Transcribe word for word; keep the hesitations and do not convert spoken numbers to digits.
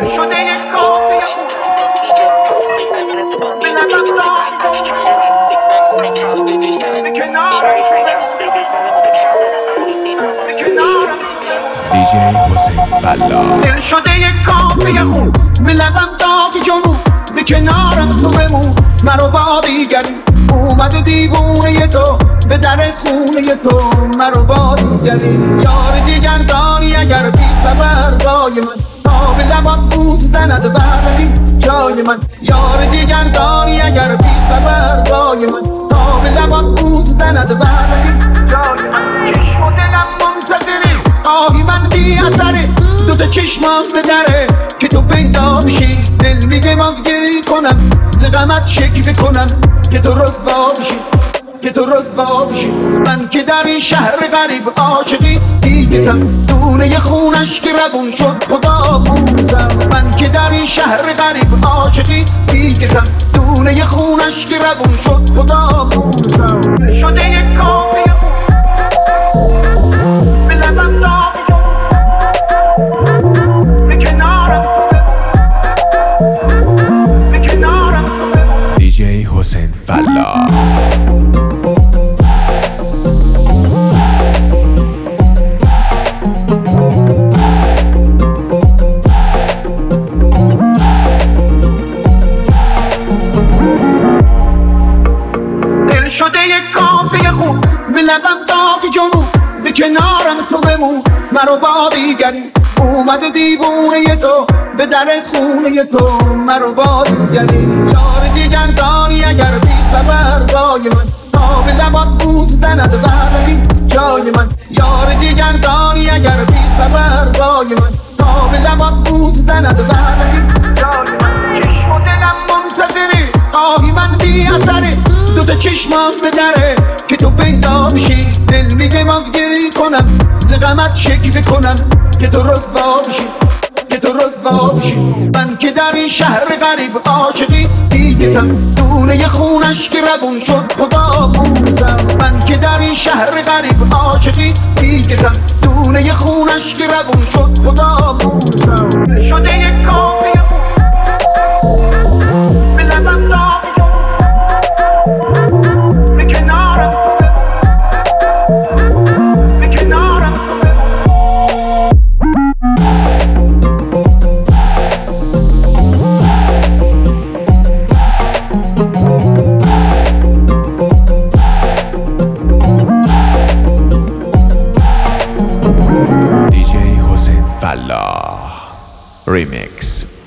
شده یک کافه به لبم به کنارم به کنارم دی جی حسین فلا. دل شده یک کافه خون به لبم داغ جنون به کنارم تو بمون مرا با دیگری اومده دیوونه تو به در خونه تو مرا با دیگری یار دیگر داری اگر بی خبر دای من تا به لبات بوس زند برقی جای من یار دیگر داری اگر بی خبر دای من تا به لبات بوس زند برقی جای من چشم و دلم منتظره آهی من بی اثره دو تا چشمم به دره که تو پیدا میشی دل میگه من گری کنم ز غمت شکیفه کنم که تو رسوا بشی که تو رسوا بشی من که در این شهر غریب عاشقی دیگتم دونه خونش که روون شد خدا موزم من که در این شهر غریب عاشقی دیگتم دونه خونش که روون شد خدا موزم شده یک کافه به لبم داغ به کنارم به کنارم دی جی حسین فلا. دل شده یک کافه خون به لبم داغ جنون به کنارم تو بمون مرا با دیگری اومده دیوونه تو به در خونه تو مرا با دیگری یار دیگر داری اگر بی خبر دای من تا به لبات بوس زند برقی جای من یار دیگر داری اگر بی خبر دای من تا به لبات بوس زند برقی جای من چشم و دلم منتظره آهی من بی اثره دو تا چشمم به دره که تو پیدا میشی دل میگه من گری کنم ز غمت شکیفه کنم که تو رسوا بشی که تو رسوا بشی من که در این شهر غریب عاشقی دیگتم دونه خونش که روون شد خدا موزم من که در این شهر غریب عاشقی دیگتم دونه خونش که روون شد خدا موزم شده یک کافه به لبم داغ به کنارم به کنارم دی جی حسین فلا ریمیکس.